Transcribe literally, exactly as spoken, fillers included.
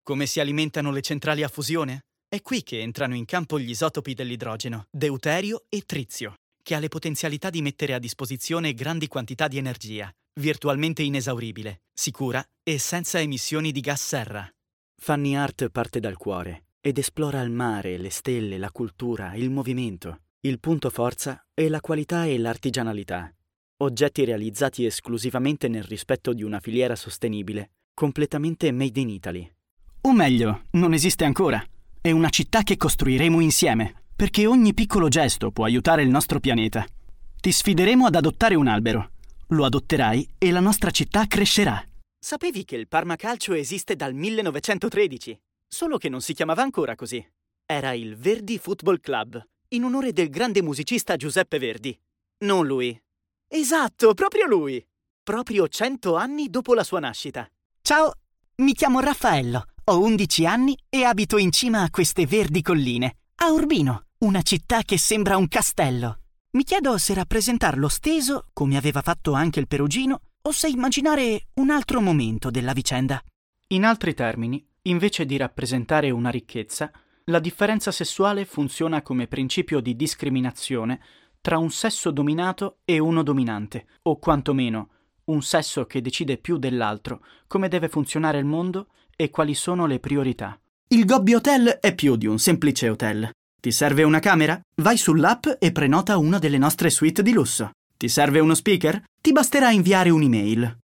Come si alimentano le centrali a fusione? È qui che entrano in campo gli isotopi dell'idrogeno, deuterio e trizio, che ha le potenzialità di mettere a disposizione grandi quantità di energia, virtualmente inesauribile, sicura e senza emissioni di gas serra. Funny Art parte dal cuore ed esplora il mare, le stelle, la cultura, il movimento. Il punto forza è la qualità e l'artigianalità. Oggetti realizzati esclusivamente nel rispetto di una filiera sostenibile, completamente made in Italy. O meglio, non esiste ancora. È una città che costruiremo insieme, perché ogni piccolo gesto può aiutare il nostro pianeta. Ti sfideremo ad adottare un albero. Lo adotterai e la nostra città crescerà. Sapevi che il Parma Calcio esiste dal millenovecentotredici? Solo che non si chiamava ancora così. Era il Verdi Football Club, in onore del grande musicista Giuseppe Verdi. Non lui. Esatto, proprio lui! Proprio cento anni dopo la sua nascita. Ciao, mi chiamo Raffaello, ho undici anni e abito in cima a queste verdi colline, a Urbino, una città che sembra un castello. Mi chiedo se rappresentarlo steso, come aveva fatto anche il Perugino, o se immaginare un altro momento della vicenda. In altri termini, invece di rappresentare una ricchezza, la differenza sessuale funziona come principio di discriminazione tra un sesso dominato e uno dominante, o quantomeno un sesso che decide più dell'altro come deve funzionare il mondo e quali sono le priorità. Il Gobbi Hotel è più di un semplice hotel. Ti serve una camera? Vai sull'app e prenota una delle nostre suite di lusso. Ti serve uno speaker? Ti basterà inviare un'email.